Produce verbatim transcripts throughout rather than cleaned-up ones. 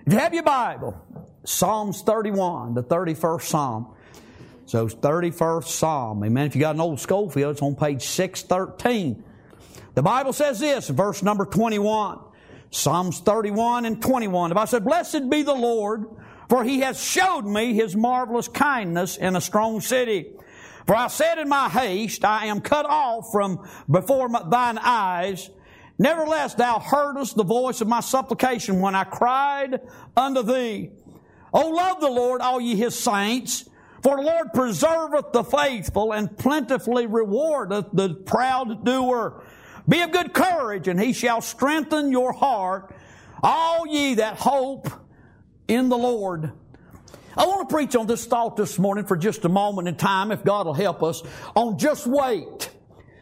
If you have your Bible, Psalms thirty-one, the thirty-first Psalm. So thirty-first Psalm. Amen. If you got an old Schofield, it's on page six thirteen. The Bible says this, verse number twenty-one. Psalms thirty-one and twenty-one. The Bible said, Blessed be the Lord, for He has showed me His marvelous kindness in a strong city. For I said in my haste, I am cut off from before thine eyes. Nevertheless, thou heardest the voice of my supplication when I cried unto thee. O love the Lord, all ye His saints, for the Lord preserveth the faithful and plentifully rewardeth the proud doer. Be of good courage, and He shall strengthen your heart, all ye that hope in the Lord. I want to preach on this thought this morning for just a moment in time, if God will help us, on just wait.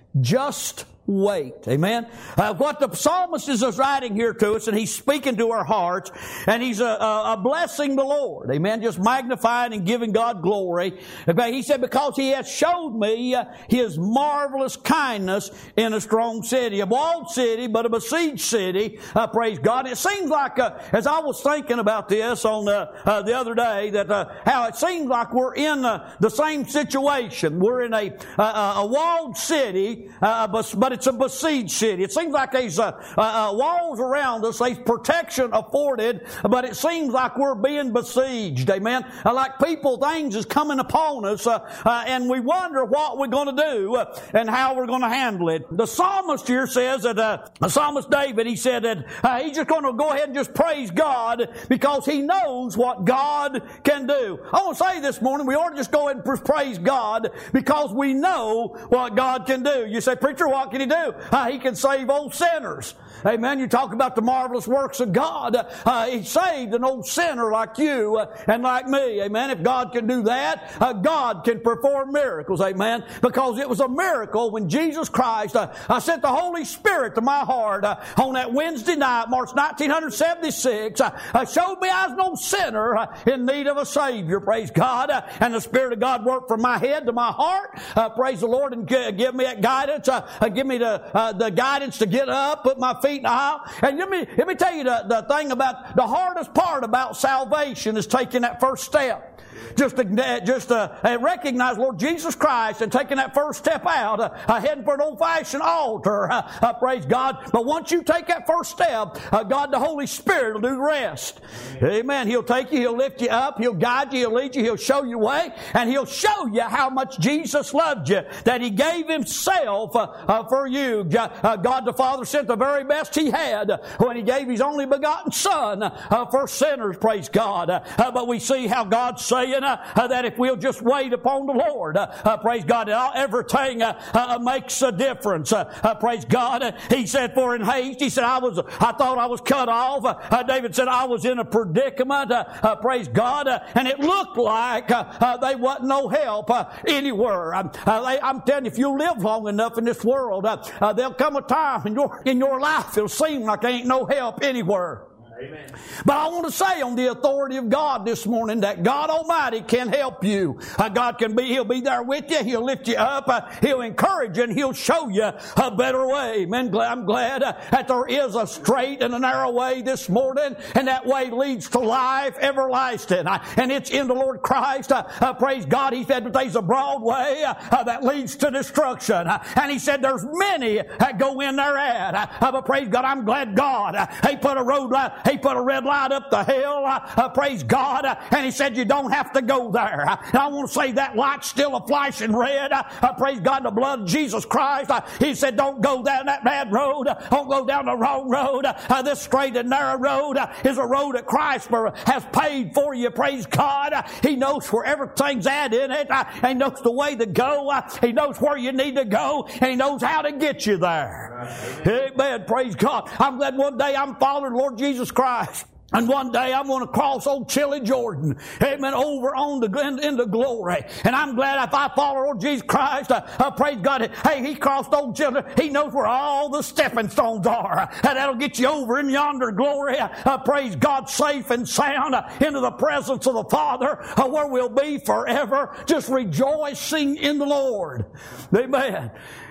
Just wait. Amen. Uh, what the psalmist is writing here to us, and he's speaking to our hearts, and he's a, a, a blessing the Lord. Amen. Just magnifying and giving God glory. Okay. He said, because He has showed me uh, His marvelous kindness in a strong city, a walled city, but a besieged city. Uh, praise God. It seems like, uh, as I was thinking about this on uh, uh, the other day, that uh, how it seems like we're in uh, the same situation. We're in a uh, a walled city, uh, but, but it's a besieged city. It seems like there's uh, uh, walls around us, there's protection afforded, but it seems like we're being besieged. Amen. Uh, like people, things is coming upon us, uh, uh, and we wonder what we're going to do uh, and how we're going to handle it. The psalmist here says that uh, the psalmist David, he said that uh, he's just going to go ahead and just praise God because he knows what God can do. I want to say this morning, we ought to just go ahead and praise God because we know what God can do. You say, preacher, what can He do? Uh, he can save old sinners. Amen. You talk about the marvelous works of God. Uh, he saved an old sinner like you uh, and like me. Amen. If God can do that, uh, God can perform miracles. Amen. Because it was a miracle when Jesus Christ uh, uh, sent the Holy Spirit to my heart uh, on that Wednesday night, March nineteen seventy-six. Uh, uh, showed me I was no sinner uh, in need of a Savior. Praise God. Uh, and the Spirit of God worked from my head to my heart. Uh, praise the Lord, and g- give me that guidance. Uh, uh, give me the uh, the guidance to get up, put my feet in the aisle. And let me let me tell you the, the thing about the hardest part about salvation is taking that first step. Just to, just to recognize Lord Jesus Christ and taking that first step out, uh, heading for an old-fashioned altar. Uh, uh, praise God. But once you take that first step, uh, God the Holy Spirit will do the rest. Amen. Amen. He'll take you, He'll lift you up, He'll guide you, He'll lead you, He'll show you the way, and He'll show you how much Jesus loved you, that He gave Himself uh, uh, for you. Uh, God the Father sent the very best He had when He gave His only begotten Son uh, for sinners. Praise God. Uh, uh, but we see how God's saying uh, uh, that if we'll just wait upon the Lord, uh, uh, praise God, everything uh, uh, makes a difference. Uh, uh, praise God. Uh, he said, for in haste, he said, I was, I thought I was cut off. Uh, uh, David said, I was in a predicament. Uh, uh, praise God. Uh, and it looked like uh, uh, they wasn't no help uh, anywhere. Um, uh, they, I'm telling you, if you live long enough in this world, uh, uh, there'll come a time in your, in your life it'll seem like there ain't no help anywhere. Amen. But I want to say on the authority of God this morning that God Almighty can help you. Uh, God can be, He'll be there with you. He'll lift you up. Uh, he'll encourage you and He'll show you a better way. Amen. I'm glad uh, that there is a straight and a narrow way this morning, and that way leads to life everlasting. Uh, and it's in the Lord Christ. Uh, uh, praise God. He said that there's a broad way uh, uh, that leads to destruction. Uh, and He said there's many that go in there at. Uh, but praise God, I'm glad God, uh, He put a road uh, He put a red light up the hill, uh, uh, praise God, uh, and He said you don't have to go there. Uh, and I want to say that light's still a flashing red. Uh, uh, praise God, the blood of Jesus Christ. Uh, he said don't go down that bad road. Uh, don't go down the wrong road. Uh, uh, this straight and narrow road uh, is a road that Christ has paid for you, praise God. Uh, he knows where everything's at in it. Uh, He knows the way to go. Uh, he knows where you need to go, and He knows how to get you there. Amen. Amen. Praise God. I'm glad one day I'm following Lord Jesus Christ. And one day I'm going to cross old Chilly Jordan, amen, over on the in, into glory. And I'm glad if I follow Lord Jesus Christ, uh, uh, praise God, hey, He crossed old Chilly. He knows where all the stepping stones are. Uh, that'll get you over in yonder glory. Uh, uh, praise God, safe and sound uh, into the presence of the Father, uh, where we'll be forever, just rejoicing in the Lord. Amen.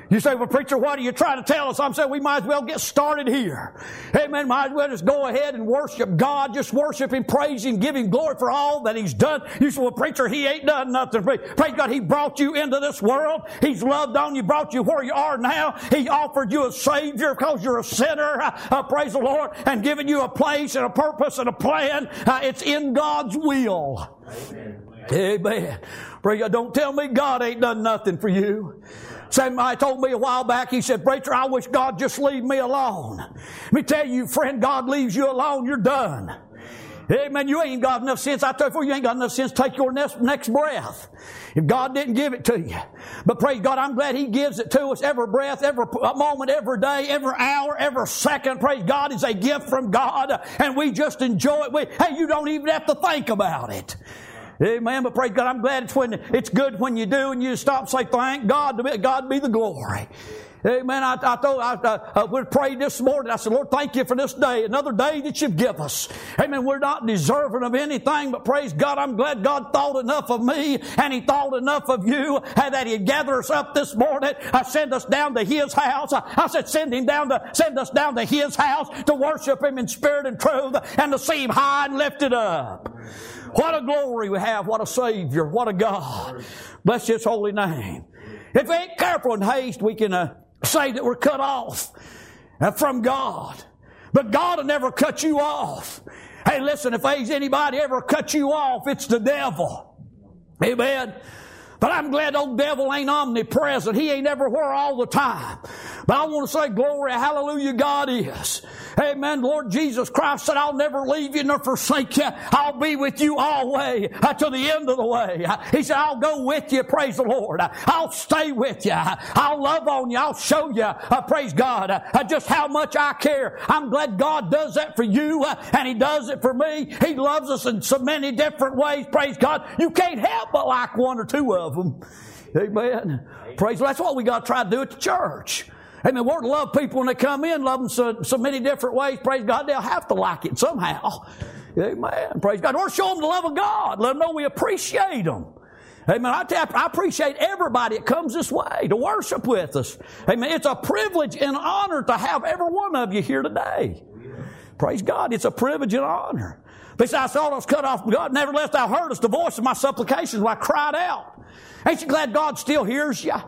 You say, well, preacher, what are you trying to tell us? I'm saying we might as well get started here. Amen. Might as well just go ahead and worship God. Just worship Him, praise Him, give Him glory for all that He's done. You say, well, preacher, He ain't done nothing for me. Praise God, He brought you into this world. He's loved on you, brought you where you are now. He offered you a Savior because you're a sinner. Uh, praise the Lord. And given you a place and a purpose and a plan. Uh, it's in God's will. Amen. Amen. Praise God. Don't tell me God ain't done nothing for you. Somebody told me a while back, he said, preacher, I wish God just leave me alone. Let me tell you, friend, God leaves you alone, you're done. Amen. You ain't got enough sense. I tell you, you ain't got enough sense to take your next, next breath. If God didn't give it to you. But praise God, I'm glad He gives it to us every breath, every moment, every day, every hour, every second. Praise God, is a gift from God. And we just enjoy it. We, hey, you don't even have to think about it. Amen. But praise God, I'm glad it's when it's good when you do and you stop and say, thank God, to God be the glory. Amen. I, I thought I, I, I would pray this morning. I said, Lord, thank you for this day, another day that you've given us. Amen. We're not deserving of anything, but praise God, I'm glad God thought enough of me and He thought enough of you and that He'd gather us up this morning. I send us down to His house. I, I said, send Him down to send us down to His house to worship Him in spirit and truth and to see Him high and lifted up. What a glory we have. What a Savior. What a God. Bless His holy name. If we ain't careful in haste, we can uh, say that we're cut off uh, from God. But God will never cut you off. Hey, listen, if there's anybody ever cut you off, it's the devil. Amen. But I'm glad old devil ain't omnipresent. He ain't everywhere all the time. But I want to say, glory, hallelujah, God is. Amen. Lord Jesus Christ said, I'll never leave you nor forsake you. I'll be with you always uh, to the end of the way. Uh, he said, I'll go with you, praise the Lord. Uh, I'll stay with you. Uh, I'll love on you. I'll show you, uh, praise God, uh, just how much I care. I'm glad God does that for you, uh, and He does it for me. He loves us in so many different ways, praise God. You can't help but like one or two of them. Amen. Praise God. That's what we got to try to do at the church. Amen. We're to love people when they come in, love them so, so many different ways. Praise God. They'll have to like it somehow. Amen. Praise God. Or show them the love of God. Let them know we appreciate them. Amen. I, tell you, I appreciate everybody that comes this way to worship with us. Amen. It's a privilege and honor to have every one of you here today. Praise God. It's a privilege and honor. Besides, I saw us cut off from God. Nevertheless, thou heardest the voice of my supplications when I cried out. Ain't you glad God still hears you?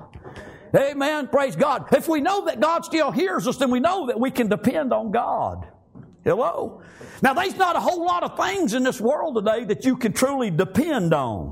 Amen. Praise God. If we know that God still hears us, then we know that we can depend on God. Hello? Now, there's not a whole lot of things in this world today that you can truly depend on.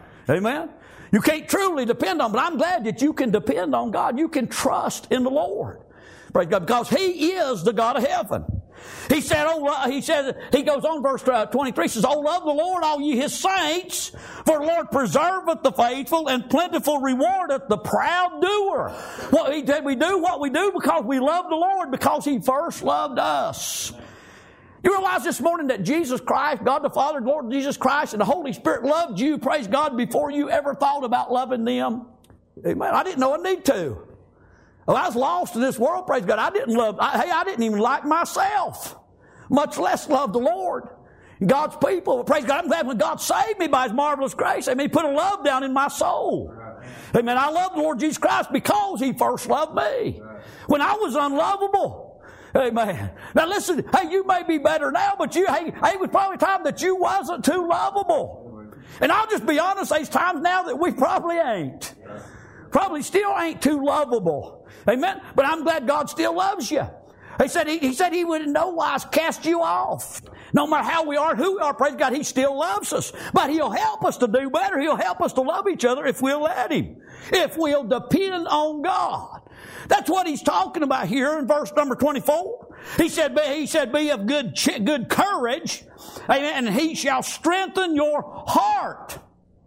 Amen? You can't truly depend on, but I'm glad that you can depend on God. You can trust in the Lord. Praise God. Because He is the God of heaven. He said, oh, he says, he goes on, verse twenty-three, says, oh, love the Lord, all ye His saints, for the Lord preserveth the faithful, and plentiful rewardeth the proud doer. What he did we do what we do because we love the Lord, because He first loved us. You realize this morning that Jesus Christ, God the Father, Lord Jesus Christ, and the Holy Spirit loved you, praise God, before you ever thought about loving them? Amen. I didn't know I need to. Well, I was lost in this world, praise God. I didn't love, I, hey, I didn't even like myself, much less love the Lord and God's people. But praise God, I'm glad when God saved me by His marvelous grace. Amen. He put a love down in my soul. Amen. I love the Lord Jesus Christ because He first loved me when I was unlovable. Amen. Now listen, hey, you may be better now, but you, hey, hey, it was probably time that you wasn't too lovable. And I'll just be honest, there's times now that we probably ain't. Probably still ain't too lovable. Amen. But I'm glad God still loves you. He said he, he said He would in no wise cast you off. No matter how we are, who we are, praise God, He still loves us. But He'll help us to do better. He'll help us to love each other if we'll let Him. If we'll depend on God. That's what He's talking about here in verse number twenty-four. He said, he said, be of good, good courage, and He shall strengthen your heart.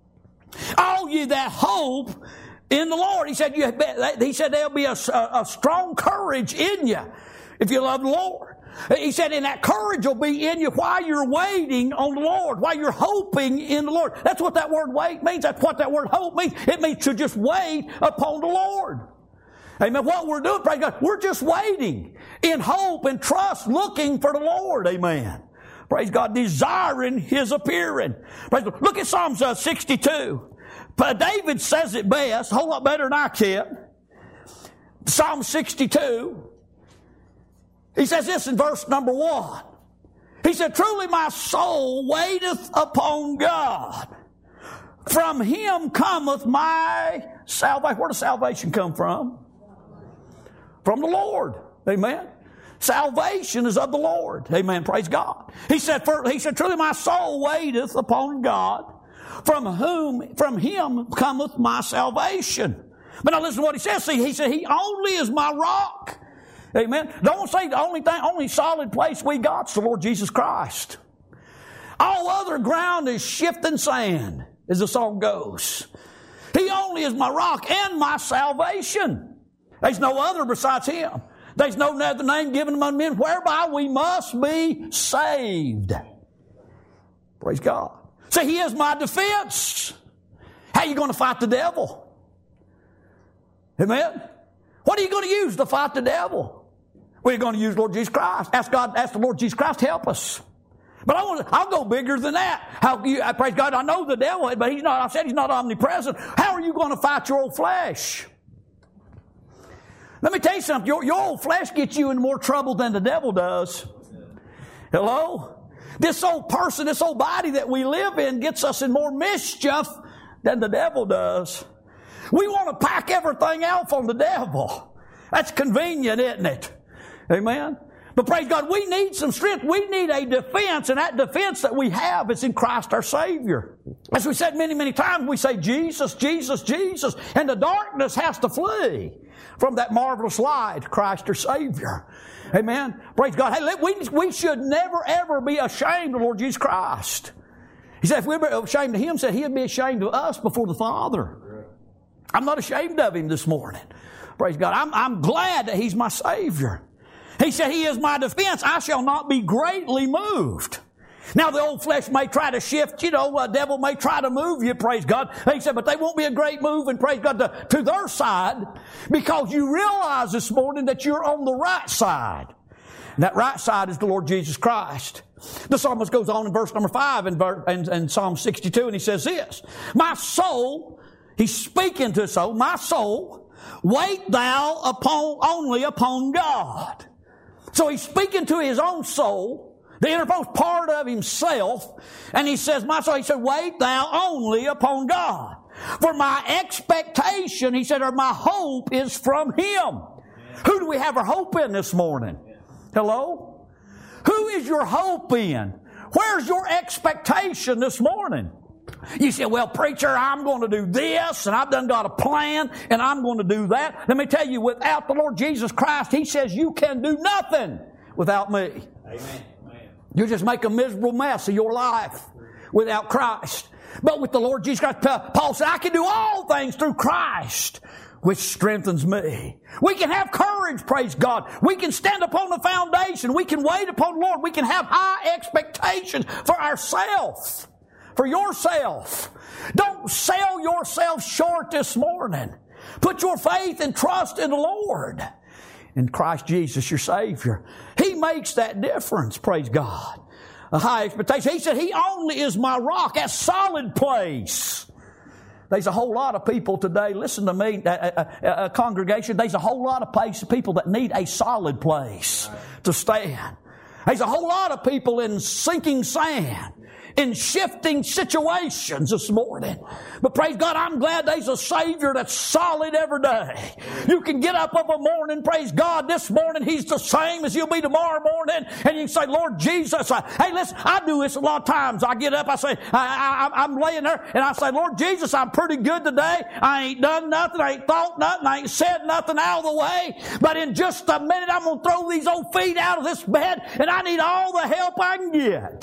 All ye that hope in the Lord. He said, you, he said there'll be a, a, a strong courage in you if you love the Lord. He said, and that courage will be in you while you're waiting on the Lord, while you're hoping in the Lord. That's what that word wait means. That's what that word hope means. It means to just wait upon the Lord. Amen. What we're doing, praise God, we're just waiting in hope and trust, looking for the Lord. Amen. Praise God, desiring His appearing. Praise God. Look at Psalms uh, sixty-two. But David says it best, a whole lot better than I can. Psalm sixty-two, he says this in verse number one. He said, truly my soul waiteth upon God. From him cometh my salvation. Where does salvation come from? From the Lord. Amen. Salvation is of the Lord. Amen. Praise God. He said, for, he said, truly my soul waiteth upon God, from whom, from him cometh my salvation. But now listen to what he says. See, he said, he only is my rock. Amen. Don't say the only thing, only solid place we got's the Lord Jesus Christ. All other ground is shifting sand, as the song goes. He only is my rock and my salvation. There's no other besides him. There's no other name given among men whereby we must be saved. Praise God. See, he is my defense. How are you going to fight the devil? Amen. What are you going to use to fight the devil? Well, you're going to use Lord Jesus Christ. Ask God, ask the Lord Jesus Christ to help us. But I want to, I'll go bigger than that. How you, I praise God, I know the devil, but he's not, I said he's not omnipresent. How are you going to fight your old flesh? Let me tell you something. Your, your old flesh gets you in more trouble than the devil does. Hello? This old person, this old body that we live in gets us in more mischief than the devil does. We want to pack everything else on the devil. That's convenient, isn't it? Amen? But praise God, we need some strength. We need a defense, and that defense that we have is in Christ our Savior. As we said many, many times, we say Jesus, Jesus, Jesus, and the darkness has to flee from that marvelous light, Christ our Savior. Amen? Praise God. Hey, we, we should never, ever be ashamed of Lord Jesus Christ. He said if we were ashamed of Him, said He'd be ashamed of us before the Father. I'm not ashamed of Him this morning. Praise God. I'm, I'm glad that He's my Savior. He said, He is my defense. I shall not be greatly moved. Now, the old flesh may try to shift, you know, the devil may try to move you, praise God. He said, but they won't be a great move, and praise God, to, to their side, because you realize this morning that you're on the right side. And that right side is the Lord Jesus Christ. The psalmist goes on in verse number five in, in, in Psalm sixty-two, and he says this, my soul, he's speaking to his soul, my soul, wait thou upon only upon God. So he's speaking to his own soul, the innermost part of himself, and he says, my soul, he said, wait thou only upon God. For my expectation, he said, or my hope is from Him. Yeah. Who do we have our hope in this morning? Yeah. Hello? Who is your hope in? Where's your expectation this morning? You say, well, preacher, I'm going to do this, and I've done got a plan, and I'm going to do that. Let me tell you, without the Lord Jesus Christ, He says you can do nothing without me. Amen. You just make a miserable mess of your life without Christ. But with the Lord Jesus Christ, Paul said, I can do all things through Christ, which strengthens me. We can have courage, praise God. We can stand upon the foundation. We can wait upon the Lord. We can have high expectations for ourselves. For yourself. Don't sell yourself short this morning. Put your faith and trust in the Lord. In Christ Jesus, your Savior. He makes that difference, praise God. A high expectation. He said, He only is my rock, a solid place. There's a whole lot of people today, listen to me, a, a, a congregation, there's a whole lot of place, people that need a solid place to stand. There's a whole lot of people in sinking sand, in shifting situations this morning. But praise God, I'm glad there's a Savior that's solid every day. You can get up of a morning, praise God, this morning He's the same as He'll be tomorrow morning, and you can say, Lord Jesus, I, hey, listen, I do this a lot of times. I get up, I say, I, I, I'm laying there, and I say, Lord Jesus, I'm pretty good today. I ain't done nothing, I ain't thought nothing, I ain't said nothing out of the way, but in just a minute I'm going to throw these old feet out of this bed, and I need all the help I can get.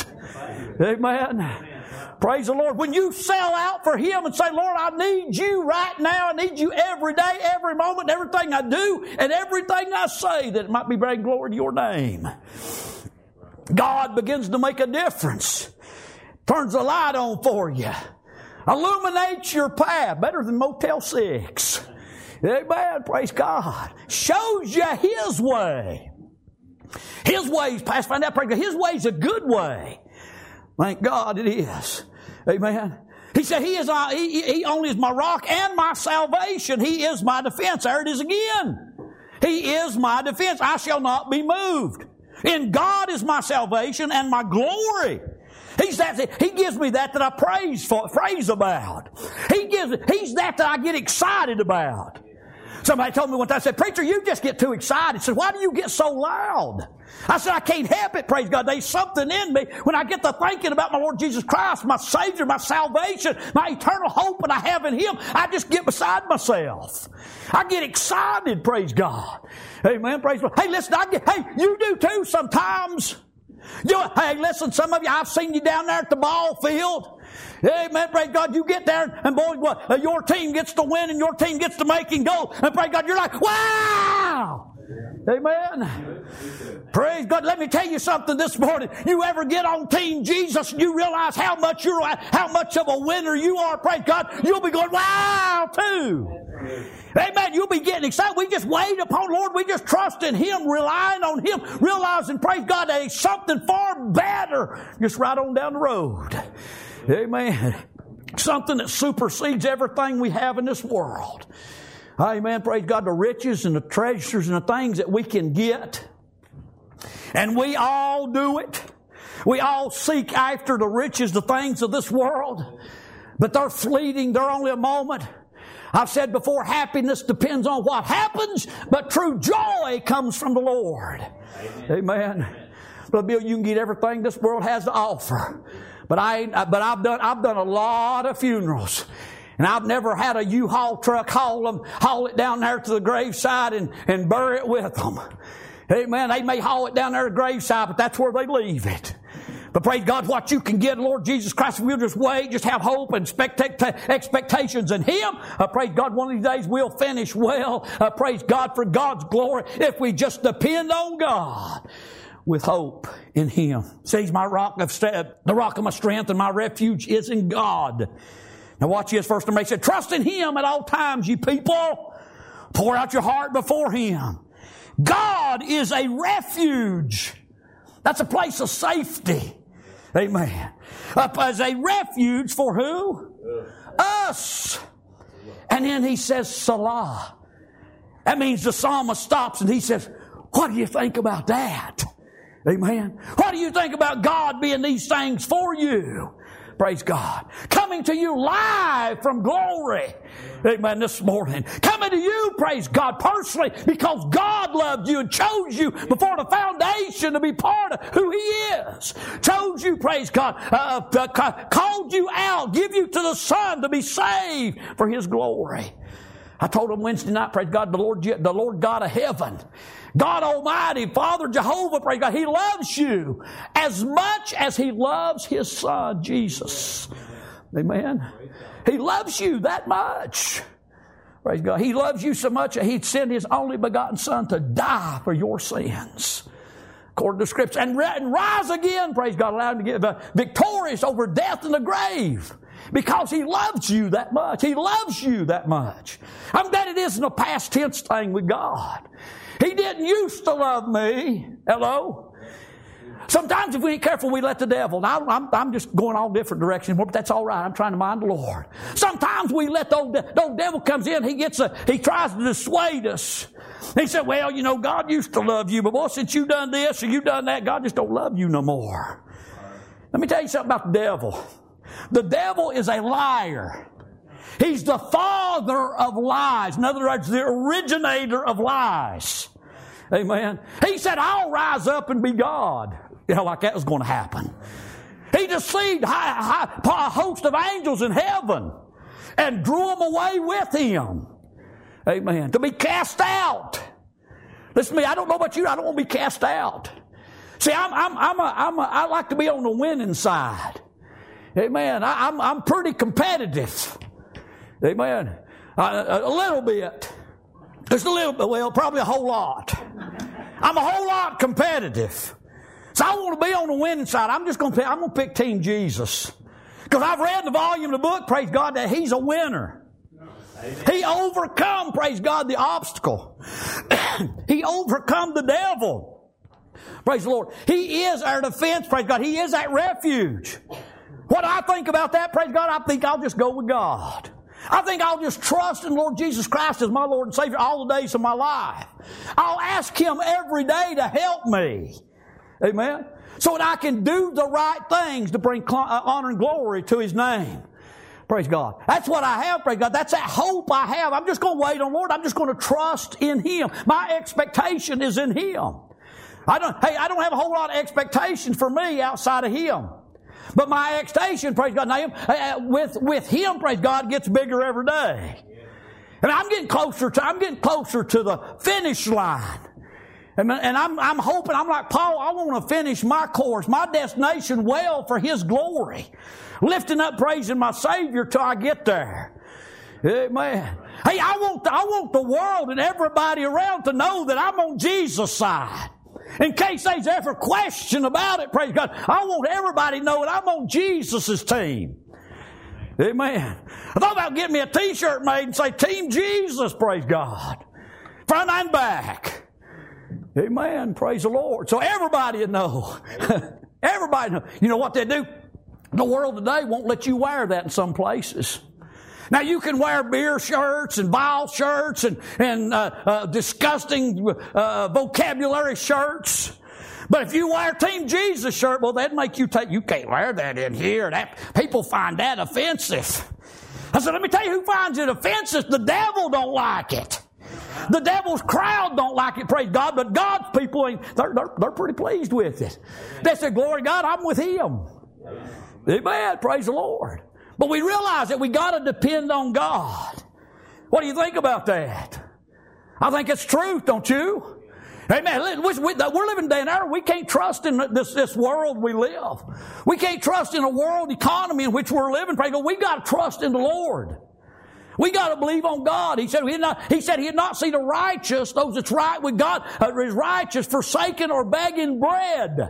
Amen. Amen. Praise the Lord. When you sell out for Him and say, Lord, I need you right now. I need you every day, every moment, everything I do, and everything I say, that it might be bringing glory to your name. God begins to make a difference. Turns the light on for you. Illuminates your path. Better than Motel six. Amen. Praise God. Shows you His way. His ways, Pastor, find out, praise God, His way's a good way. Thank God it is. Amen. He said, He is, he, he only is my rock and my salvation. He is my defense. There it is again. He is my defense. I shall not be moved. In God is my salvation and my glory. He's that, He gives me that that I praise for, praise about. He gives, He's that that I get excited about. Somebody told me one time, I said, preacher, you just get too excited. I said, why do you get so loud? I said, I can't help it, praise God. There's something in me when I get to thinking about my Lord Jesus Christ, my Savior, my salvation, my eternal hope that I have in Him. I just get beside myself. I get excited, praise God. Amen, praise God. Hey, listen, I get, hey, you do too sometimes. You, hey, listen, some of you, I've seen you down there at the ball field. Amen, praise God, you get there and boy, what, uh, your team gets to win and your team gets to making goal. And praise God, you're like, wow! Amen. Praise God. Let me tell you something this morning. You ever get on Team Jesus and you realize how much you're, how much of a winner you are, praise God, you'll be going, wow, too. Amen. You'll be getting excited. We just wait upon Lord. We just trust in Him, relying on Him, realizing, praise God, that there's something far better just right on down the road. Amen. Something that supersedes everything we have in this world. Amen. Praise God. The riches and the treasures and the things that we can get. And we all do it. We all seek after the riches, the things of this world. But they're fleeting. They're only a moment. I've said before, happiness depends on what happens, but true joy comes from the Lord. Amen. Amen. Brother Bill, you can get everything this world has to offer. But I, but I've done, I've done a lot of funerals. And I've never had a U-Haul truck haul them, haul it down there to the graveside and, and bury it with them. Amen. They may haul it down there to the graveside, but that's where they leave it. But praise God, what you can get, Lord Jesus Christ, if we'll just wait, just have hope and expect- expectations in Him. Uh, praise God, one of these days we'll finish well. Uh, praise God for God's glory if we just depend on God with hope in Him. See, He's my rock of st- the rock of my strength, and my refuge is in God. Now watch this verse number eight. He said, trust in Him at all times, you people. Pour out your heart before Him. God is a refuge. That's a place of safety. Amen. Up as a refuge for who? Us. And then he says, Salah. That means the psalmist stops and he says, what do you think about that? Amen. What do you think about God being these things for you? Praise God. Coming to you live from glory. Amen. This morning. Coming to you, praise God, personally, because God loved you and chose you before the foundation to be part of who He is. Chose you, praise God, uh, uh, called you out, give you to the Son to be saved for His glory. I told him Wednesday night, praise God, the Lord, the Lord God of heaven, God Almighty, Father Jehovah, praise God, He loves you as much as He loves His Son, Jesus. Amen. He loves you that much. Praise God. He loves you so much that He'd send His only begotten Son to die for your sins. According to Scripture. And, and rise again, praise God, allow Him to get uh, victorious over death and the grave. Because He loves you that much. He loves you that much. I'm glad it isn't a past tense thing with God. He didn't used to love me. Hello? Sometimes if we ain't careful, we let the devil. Now, I'm, I'm just going all different directions, but that's all right. I'm trying to mind the Lord. Sometimes we let the old, the old devil comes in. He gets a, he tries to dissuade us. He said, well, you know, God used to love you, but boy, since you done this or you done that, God just don't love you no more. Let me tell you something about the devil. The devil is a liar. He's the father of lies. In other words, the originator of lies. Amen. He said, I'll rise up and be God. You know, like that was going to happen. He deceived high, high, a host of angels in heaven and drew them away with Him. Amen. To be cast out. Listen to me, I don't know about you, I don't want to be cast out. See, I'm, I'm, I'm a, I'm a, I like to be on the winning side. Amen. I, I'm, I'm pretty competitive. Amen. Uh, a, a little bit. Just a little bit. Well, probably a whole lot. I'm a whole lot competitive. So I want to be on the winning side. I'm just going to pick, I'm going to pick Team Jesus. Because I've read the volume of the book, praise God, that He's a winner. Amen. He overcome, praise God, the obstacle. He overcome the devil. Praise the Lord. He is our defense, praise God. He is that refuge. What I think about that, praise God, I think I'll just go with God. I think I'll just trust in the Lord Jesus Christ as my Lord and Savior all the days of my life. I'll ask Him every day to help me. Amen? So that I can do the right things to bring honor and glory to His name. Praise God. That's what I have, praise God. That's that hope I have. I'm just going to wait on the Lord. I'm just going to trust in Him. My expectation is in Him. I don't, hey, I don't have a whole lot of expectations for me outside of Him. But my expectation, praise God, now, uh, with, with Him, praise God, gets bigger every day. And I'm getting closer to, I'm getting closer to the finish line. And, and I'm, I'm hoping, I'm like Paul, I want to finish my course, my destination well for His glory. Lifting up, praising my Savior till I get there. Amen. Hey, I want, I want the world and everybody around to know that I'm on Jesus' side. In case there's ever question about it, praise God, I want everybody to know that I'm on Jesus' team. Amen. I thought about getting me a t-shirt made and say, Team Jesus, praise God. Front and back. Amen. Praise the Lord. So everybody will know. Everybody know. You know what they do? The world today won't let you wear that in some places. Now you can wear beer shirts and vile shirts and, and uh, uh, disgusting uh, vocabulary shirts. But if you wear Team Jesus shirt, well, that'd make you take, you can't wear that in here. That, people find that offensive. I said, let me tell you who finds it offensive. The devil don't like it. The devil's crowd don't like it, praise God, but God's people, they're, they're, they're pretty pleased with it. They say, glory to God, I'm with Him. Amen, praise the Lord. But we realize that we got to depend on God. What do you think about that? I think it's truth, don't you? Amen. We're living day and hour. We can't trust in this, this world we live. We can't trust in a world economy in which we're living. Praise God. We've got to trust in the Lord. We got to believe on God. He said he had not, he said he had not seen the righteous, those that's right with God, uh, is righteous, forsaken or begging bread.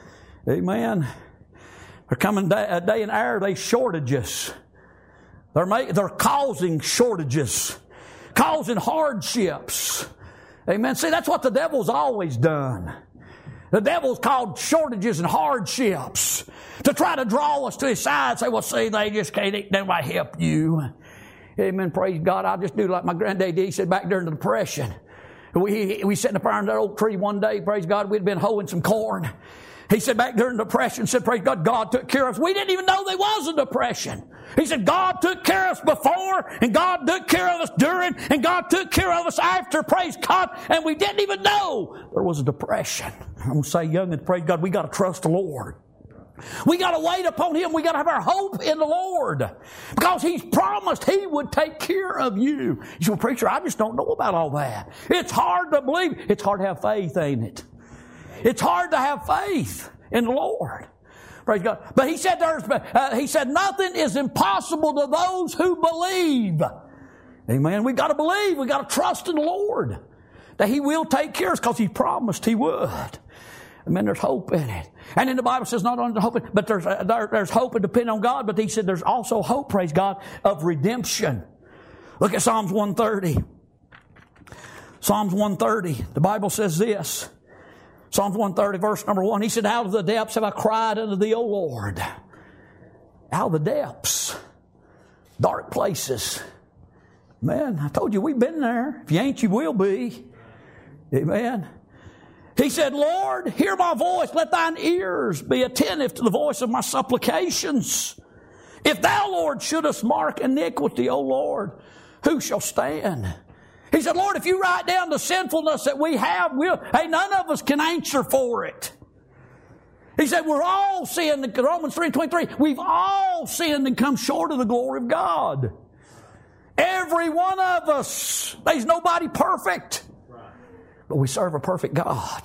Amen. They're coming day, a day and hour, they shortages. They're making, they're causing shortages, causing hardships. Amen. See, that's what the devil's always done. The devil's called shortages and hardships to try to draw us to his side and say, well, see, they just can't, nobody help you. Amen. Praise God. I just do like my granddad did. He said back during the Depression, we, we sat up under that old tree one day, praise God, we'd been hoeing some corn. He said back during the Depression, said, praise God, God took care of us. We didn't even know there was a depression. He said, God took care of us before, and God took care of us during, and God took care of us after, praise God, and we didn't even know there was a depression. I'm going to say, young and praise God, we got to trust the Lord. We got to wait upon Him. We got to have our hope in the Lord. Because He's promised He would take care of you. You say, well, preacher, I just don't know about all that. It's hard to believe. It's hard to have faith, ain't it? It's hard to have faith in the Lord. Praise God. But He said there's, uh, He said nothing is impossible to those who believe. Amen. We got to believe. We got to trust in the Lord that He will take care of us because He promised He would. Amen. There's hope in it. And then the Bible says not only hope, but there's, uh, there, there's hope and depend on God, but He said there's also hope, praise God, of redemption. Look at Psalms one thirty. Psalms one thirty. The Bible says this. Psalms one thirty, verse number one. He said, out of the depths have I cried unto Thee, O Lord. Out of the depths. Dark places. Man, I told you we've been there. If you ain't, you will be. Amen. He said, Lord, hear my voice. Let Thine ears be attentive to the voice of my supplications. If Thou, Lord, shouldest mark iniquity, O Lord, who shall stand? He said, Lord, if You write down the sinfulness that we have, we'll, hey, none of us can answer for it. He said, we're all sinned. Romans three twenty-three, we've all sinned and come short of the glory of God. Every one of us. There's nobody perfect. But we serve a perfect God.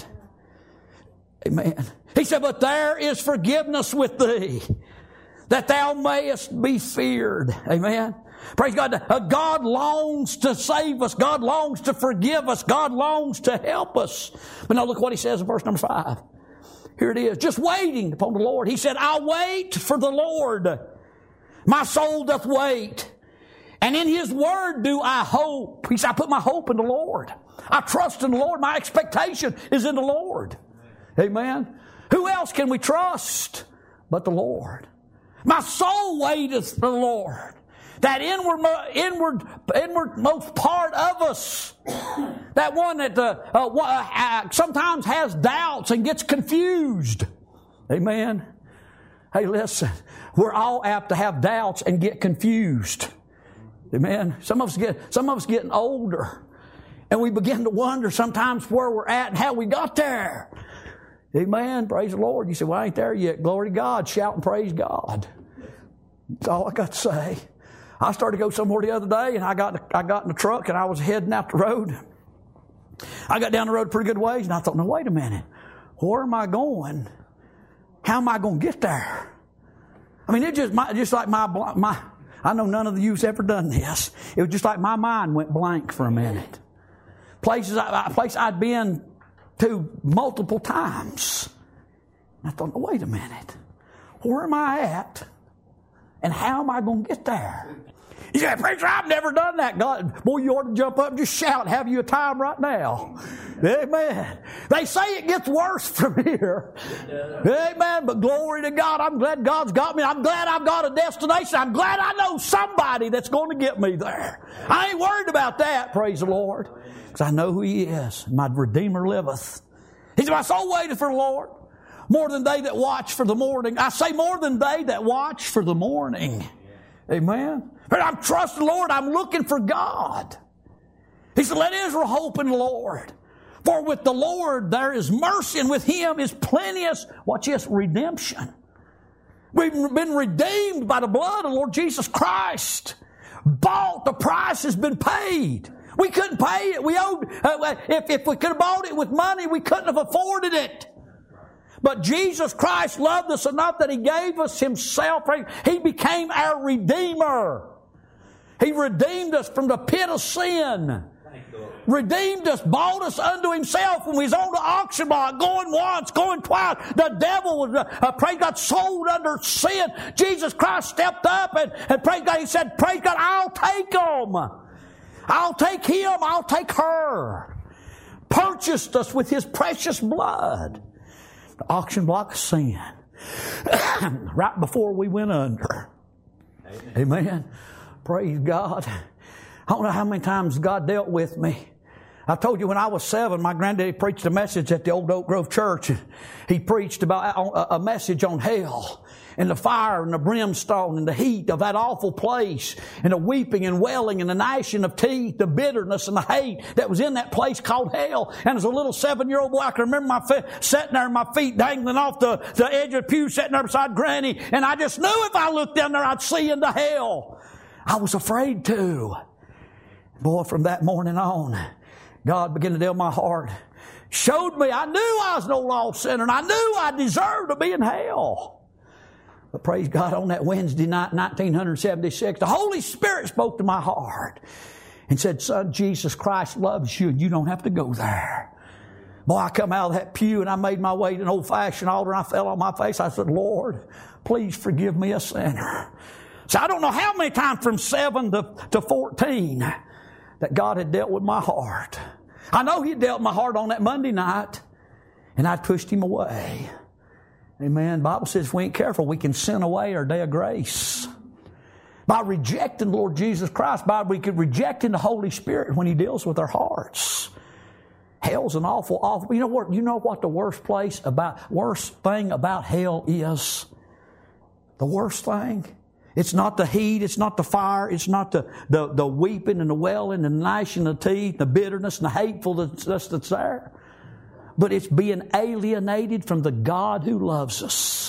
Amen. He said, but there is forgiveness with Thee, that Thou mayest be feared. Amen. Praise God. God longs to save us. God longs to forgive us. God longs to help us. But now look what He says in verse number five. Here it is. Just waiting upon the Lord. He said, I'll wait for the Lord. My soul doth wait. And in His word do I hope. He said, I put my hope in the Lord. I trust in the Lord. My expectation is in the Lord. Amen. Who else can we trust but the Lord? My soul waiteth for the Lord. That inward, inward, inwardmost part of us. That one that uh, uh, uh, sometimes has doubts and gets confused. Amen. Hey, listen. We're all apt to have doubts and get confused. Amen. Some of us get, some of us getting older, and we begin to wonder sometimes where we're at and how we got there. Amen. Praise the Lord. You say, well, I ain't there yet. Glory to God. Shout and praise God. That's all I got to say. I started to go somewhere the other day, and I got I got in the truck, and I was heading out the road. I got down the road a pretty good ways, and I thought, no, wait a minute. Where am I going? How am I going to get there? I mean, it just my, just like my my. I know none of you's ever done this. It was just like my mind went blank for a minute. Places I, place I'd been to multiple times. And I thought, no, wait a minute. Where am I at? And how am I going to get there? You say, preacher, I've never done that. God, boy, you ought to jump up and just shout, have you a time right now? Amen. They say it gets worse from here. Amen. But glory to God. I'm glad God's got me. I'm glad I've got a destination. I'm glad I know somebody that's going to get me there. I ain't worried about that, praise the Lord. Because I know who He is. My Redeemer liveth. He said, my soul waiteth for the Lord. More than they that watch for the morning. I say more than they that watch for the morning. Amen. But I'm trusting the Lord. I'm looking for God. He said, let Israel hope in the Lord. For with the Lord there is mercy, and with Him is plenteous, watch this, redemption. We've been redeemed by the blood of the Lord Jesus Christ. Bought, the price has been paid. We couldn't pay it. We owed, uh, if, if we could have bought it with money, we couldn't have afforded it. But Jesus Christ loved us enough that He gave us Himself. He became our Redeemer. He redeemed us from the pit of sin. Redeemed us, bought us unto Himself when we was on the auction block, going once, going twice. The devil was, uh, praise God, sold under sin. Jesus Christ stepped up and, and praise God, He said, praise God, I'll take them. I'll take him, I'll take her. Purchased us with His precious blood. The auction block of sin. Right before we went under. Amen. Amen. Praise God. I don't know how many times God dealt with me. I told you when I was seven, my granddaddy preached a message at the old Oak Grove Church. He preached about a message on hell and the fire and the brimstone and the heat of that awful place and the weeping and wailing and the gnashing of teeth, the bitterness and the hate that was in that place called hell. And as a little seven-year-old boy, I can remember my feet, sitting there, my feet dangling off the, the edge of the pew, sitting there beside Granny, and I just knew if I looked down there, I'd see into hell. I was afraid to. Boy, from that morning on, God began to deal my heart. Showed me I knew I was no lost sinner, and I knew I deserved to be in hell. But praise God, on that Wednesday night, nineteen seventy-six, the Holy Spirit spoke to my heart and said, son, Jesus Christ loves you, and you don't have to go there. Boy, I come out of that pew, and I made my way to an old-fashioned altar, and I fell on my face. I said, Lord, please forgive me a sinner. So I don't know how many times from seven to, to fourteen that God had dealt with my heart. I know He had dealt with my heart on that Monday night, and I pushed Him away. Amen. The Bible says if we ain't careful, we can sin away our day of grace. By rejecting the Lord Jesus Christ, by we could rejecting the Holy Spirit when He deals with our hearts. Hell's an awful, awful. You know what? You know what the worst place about, worst thing about hell is? The worst thing? It's not the heat, it's not the fire, it's not the, the, the weeping and the wailing and the gnashing of the teeth, the bitterness and the hatefulness that's there. But it's being alienated from the God who loves us.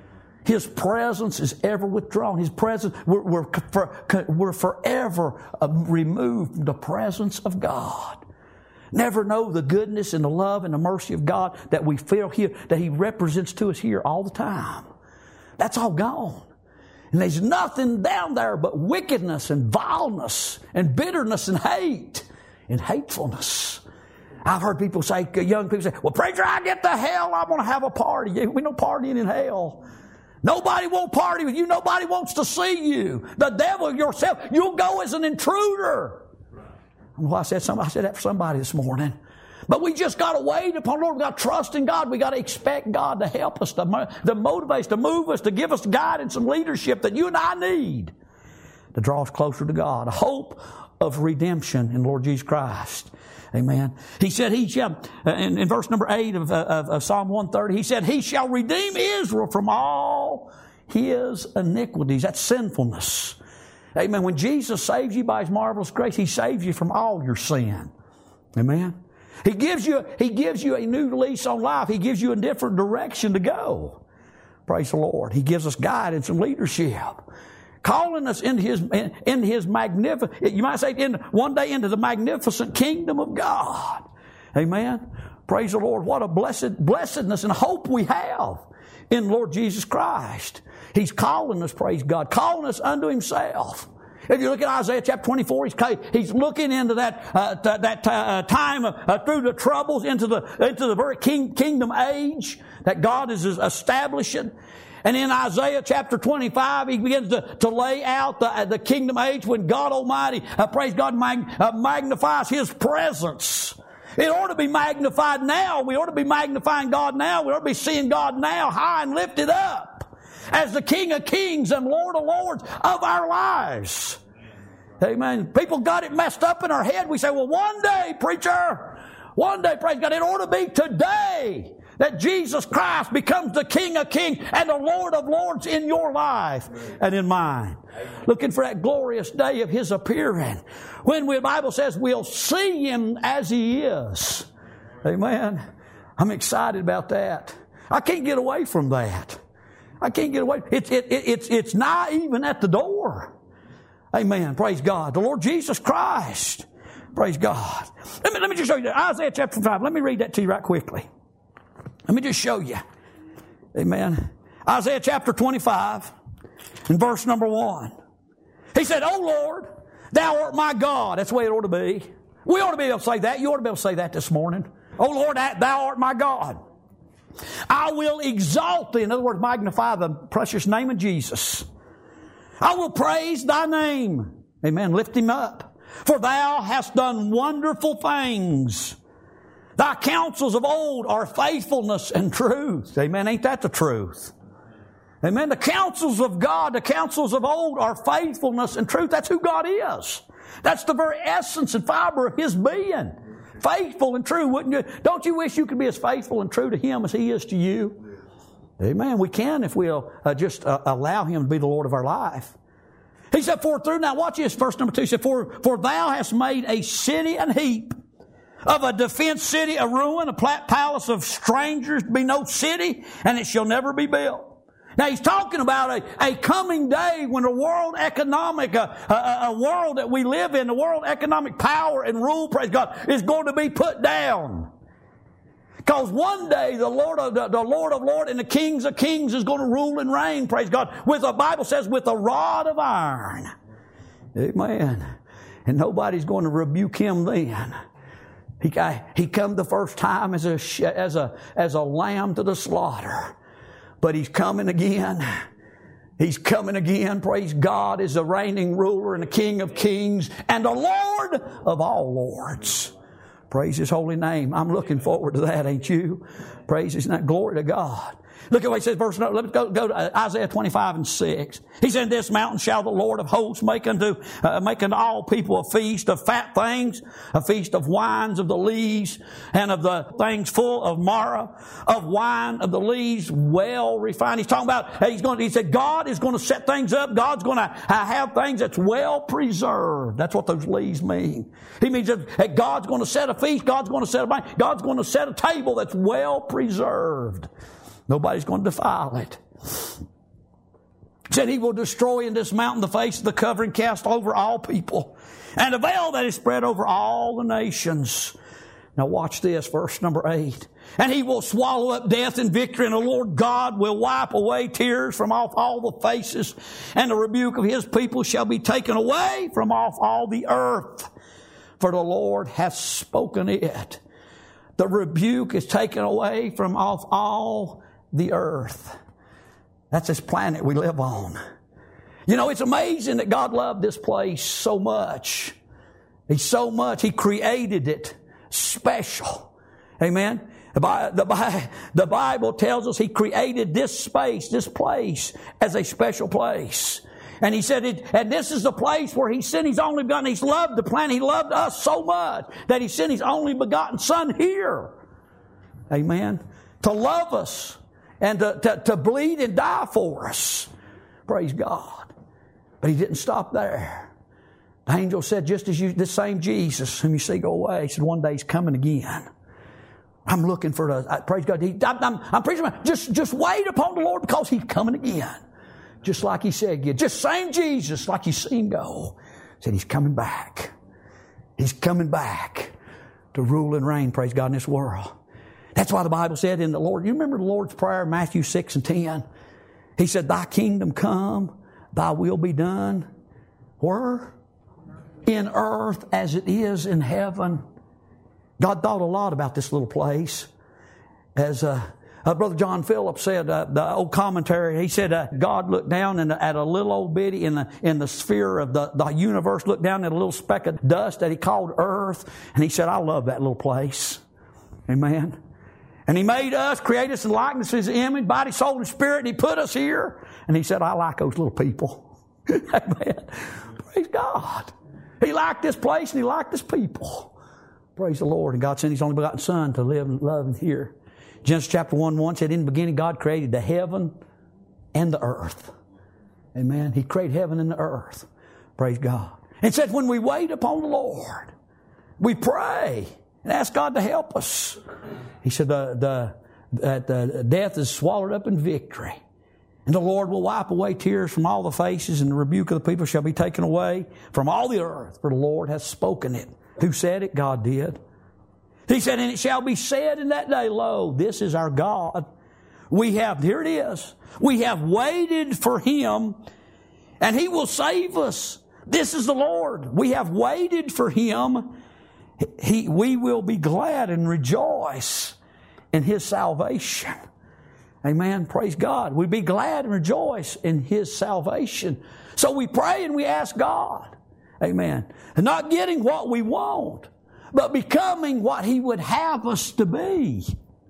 His presence is ever withdrawn. His presence, we're, we're, for, we're forever removed from the presence of God. Never know the goodness and the love and the mercy of God that we feel here, that He represents to us here all the time. That's all gone. And there's nothing down there but wickedness and vileness and bitterness and hate and hatefulness. I've heard people say, young people say, well, preacher, I get to hell, I'm going to have a party. We no partying in hell. Nobody won't party with you. Nobody wants to see you. The devil yourself, you'll go as an intruder. I don't know why I said something. I said that for somebody this morning. But we just got to wait upon the Lord. We got to trust in God. We got to expect God to help us, to, to motivate us, to move us, to give us guidance and leadership that you and I need. to draw us closer to God. A hope of redemption in Lord Jesus Christ. Amen. He said he shall, in, in verse number eight of, of, of Psalm one thirty, he said, he shall redeem Israel from all his iniquities. That's sinfulness. Amen. When Jesus saves you by His marvelous grace, He saves you from all your sin. Amen. He gives you, He gives you a new lease on life. He gives you a different direction to go. Praise the Lord. He gives us guidance and leadership. Calling us into His, in, in His magnificent, you might say, in, one day into the magnificent kingdom of God. Amen. Praise the Lord. What a blessed, blessedness and hope we have in Lord Jesus Christ. He's calling us, praise God, calling us unto Himself. If you look at Isaiah chapter twenty-four, he's, he's looking into that uh, t- that uh, time uh, through the troubles into the into the very king, kingdom age that God is establishing. And in Isaiah chapter twenty-five, he begins to, to lay out the, the kingdom age when God Almighty, uh, praise God, mag, uh, magnifies His presence. It ought to be magnified now. We ought to be magnifying God now. We ought to be seeing God now high and lifted up as the King of Kings and Lord of Lords of our lives. Amen. People got it messed up in our head. We say, well, one day, preacher, one day, praise God, it ought to be today that Jesus Christ becomes the King of Kings and the Lord of Lords in your life and in mine. Looking for that glorious day of His appearing, when the Bible says we'll see Him as He is. Amen. I'm excited about that. I can't get away from that. I can't get away. It's it, it, it's it's not even at the door. Amen. Praise God. The Lord Jesus Christ. Praise God. Let me let me just show you that. Isaiah chapter five. Let me read that to you right quickly. Let me just show you. Amen. Isaiah chapter twenty-five and verse number one. He said, "O Lord, Thou art my God." That's the way it ought to be. We ought to be able to say that. You ought to be able to say that this morning. "O Lord, Thou art my God. I will exalt Thee." In other words, magnify the precious name of Jesus. "I will praise Thy name." Amen. Lift Him up. "For Thou hast done wonderful things. Thy counsels of old are faithfulness and truth." Amen. Ain't that the truth? Amen. The counsels of God, the counsels of old are faithfulness and truth. That's who God is. That's the very essence and fiber of His being. Faithful and true, wouldn't you? Don't you wish you could be as faithful and true to Him as He is to you? Amen. We can if we'll uh, just uh, allow Him to be the Lord of our life. He said, "For through," now watch this, verse number two. He said, For, for Thou hast made a city an heap, of a defenced city a ruin, a palace of strangers be no city, and it shall never be built. Now He's talking about a, a coming day when the world economic, a, a, a world that we live in, the world economic power and rule, praise God, is going to be put down. Because one day the Lord of the, the Lord of Lords and the Kings of Kings is going to rule and reign, praise God, with the Bible says with a rod of iron. Amen. And nobody's going to rebuke Him then. He, he come the first time as a, as a, as a lamb to the slaughter. But He's coming again. He's coming again. Praise God, as the reigning ruler and the King of Kings and the Lord of all lords. Praise His holy name. I'm looking forward to that, ain't you? Praise His name. Glory to God. Look at what He says, verse, let's go, go to Isaiah twenty-five and six. He said, "This mountain shall the Lord of hosts make unto, uh, make unto all people a feast of fat things, a feast of wines of the lees, and of the things full of marrow, of wine of the lees, well refined." He's talking about, he's going, he said, God is going to set things up. God's going to have things that's well preserved. That's what those lees mean. He means that God's going to set a feast. God's going to set a banquet. God's going to set a table that's well preserved. Nobody's going to defile it. He said He will destroy in this mountain the face of the covering cast over all people, and a veil that is spread over all the nations. Now watch this, verse number eight. "And He will swallow up death in victory, and the Lord God will wipe away tears from off all the faces, and the rebuke of His people shall be taken away from off all the earth. For the Lord hath spoken it." The rebuke is taken away from off all the earth. That's this planet we live on. You know, it's amazing that God loved this place so much. He's so much. He created it special. Amen. The, the Bible tells us He created this space, this place, as a special place. And he said, it, and this is the place where he sent his only begotten. He's loved the planet. He loved us so much that he sent his only begotten Son here. Amen. To love us and to, to, to bleed and die for us. Praise God. But he didn't stop there. The angel said, just as you, this same Jesus whom you see go away, he said, one day he's coming again. I'm looking for the, praise God. He, I'm, I'm, I'm preaching, just, just wait upon the Lord because he's coming again. Just like he said, just same Jesus, like you see him go. Said he's coming back. He's coming back to rule and reign, praise God, in this world. That's why the Bible said in the Lord, you remember the Lord's Prayer, Matthew six and ten? He said, thy kingdom come, thy will be done. Where? In earth as it is in heaven. God thought a lot about this little place. As uh, uh, Brother John Phillips said, uh, the old commentary, he said, uh, God looked down in the, at a little old bitty in the in the sphere of the, the universe, looked down at a little speck of dust that he called earth, and he said, I love that little place. Amen. And he made us, created us in likeness of his image, body, soul, and spirit, and he put us here. And he said, I like those little people. Amen. Praise God. He liked this place and he liked this people. Praise the Lord. And God sent his only begotten Son to live and love and here. Genesis chapter one one said, in the beginning God created the heaven and the earth. Amen. He created heaven and the earth. Praise God. It said when we wait upon the Lord, we pray and ask God to help us. He said the, the, that the death is swallowed up in victory. And the Lord will wipe away tears from all the faces, and the rebuke of the people shall be taken away from all the earth, for the Lord hath spoken it. Who said it? God did. He said, and it shall be said in that day, lo, this is our God. We have, here it is, we have waited for Him, and He will save us. This is the Lord. We have waited for Him. He, we will be glad and rejoice in His salvation. Amen. Praise God. We be glad and rejoice in His salvation. So we pray and we ask God. Amen. And not getting what we want, but becoming what He would have us to be.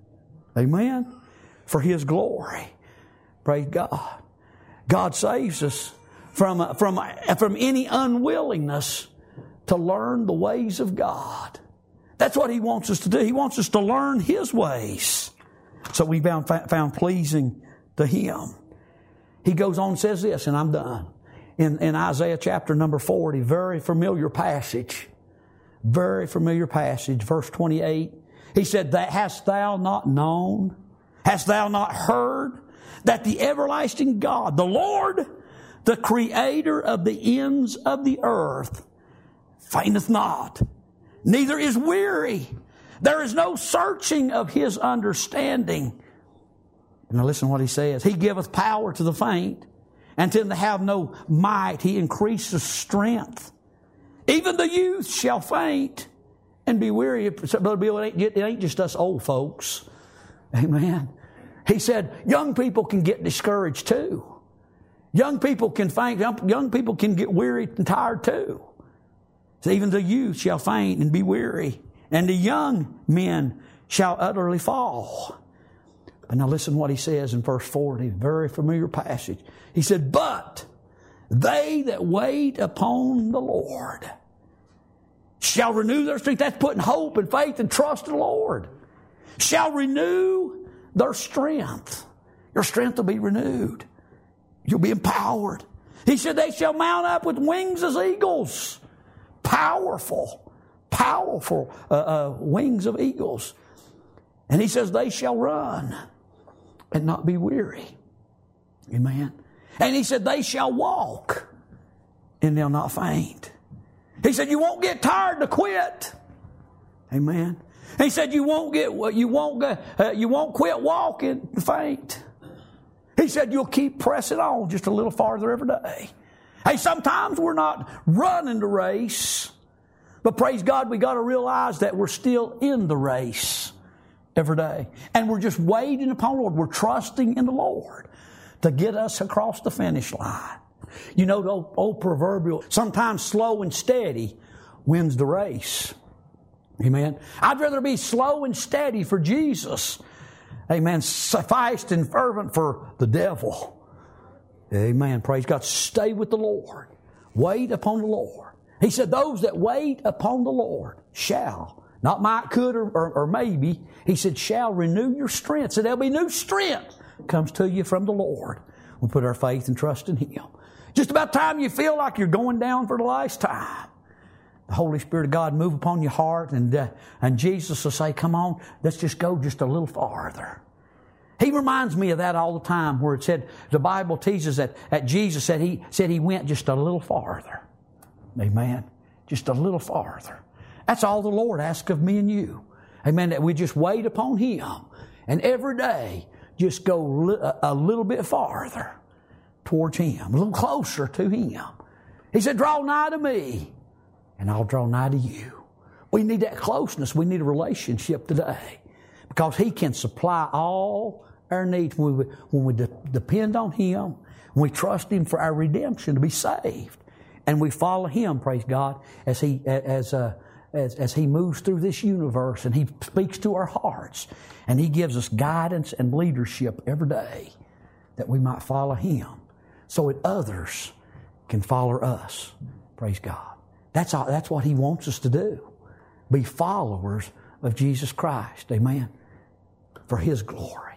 Amen. For His glory. Praise God. God saves us from, from, from any unwillingness to learn the ways of God. That's what He wants us to do. He wants us to learn His ways. So we found, found pleasing to Him. He goes on and says this, and I'm done. In, in Isaiah chapter number forty, very familiar passage. Very familiar passage, verse twenty-eight. He said, that hast thou not known? Hast thou not heard? That the everlasting God, the Lord, the Creator of the ends of the earth, fainteth not, neither is weary. There is no searching of His understanding. Now listen to what He says. He giveth power to the faint, and to them that have no might He increases strength. Even the youth shall faint and be weary. Brother Bill, it ain't, it ain't just us old folks. Amen. He said young people can get discouraged too. Young people can faint. Young people can get weary and tired too. So even the youth shall faint and be weary, and the young men shall utterly fall. But now listen to what He says in verse forty, very familiar passage. He said, but they that wait upon the Lord shall renew their strength. That's putting hope and faith and trust in the Lord. Shall renew their strength. Your strength will be renewed. You'll be empowered. He said they shall mount up with wings as eagles. Powerful, powerful uh, uh, wings of eagles. And He says they shall run and not be weary. Amen. And He said they shall walk and they'll not faint. He said you won't get tired to quit. Amen. He said you won't get you won't uh, you won't quit walking and faint. He said you'll keep pressing on just a little farther every day. Hey, sometimes we're not running the race, but praise God, we got to realize that we're still in the race every day. And we're just waiting upon the Lord. We're trusting in the Lord to get us across the finish line. You know the old, old proverbial, sometimes slow and steady wins the race. Amen. I'd rather be slow and steady for Jesus. Amen. Sufficed and fervent for the devil. Amen. Praise God. Stay with the Lord. Wait upon the Lord. He said, those that wait upon the Lord shall, not might, could, or, or, or maybe, He said, shall renew your strength. So there'll be new strength comes to you from the Lord. We put our faith and trust in Him. Just about time you feel like you're going down for the last time, the Holy Spirit of God move upon your heart, and uh, and Jesus will say, come on, let's just go just a little farther. He reminds me of that all the time, where it said, the Bible teaches that, that Jesus said he, said he went just a little farther. Amen. Just a little farther. That's all the Lord asks of me and you. Amen. That we just wait upon Him. And every day, just go li- a little bit farther towards Him. A little closer to Him. He said, draw nigh to me, and I'll draw nigh to you. We need that closeness. We need a relationship today. Because He can supply all our needs when we, when we de- depend on Him. When we trust Him for our redemption to be saved. And we follow Him, praise God, as He as uh, as as He moves through this universe, and He speaks to our hearts, and He gives us guidance and leadership every day, that we might follow Him, so that others can follow us. Praise God. That's all, that's what He wants us to do. Be followers of Jesus Christ. Amen. For His glory.